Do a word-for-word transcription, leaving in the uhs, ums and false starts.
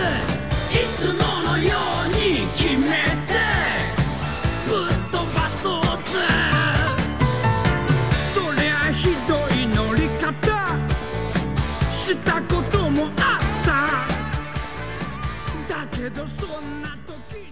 いつものように決めてぶっ飛ばそうぜ。そりゃひどい乗り方したこともあった。だけどそんな時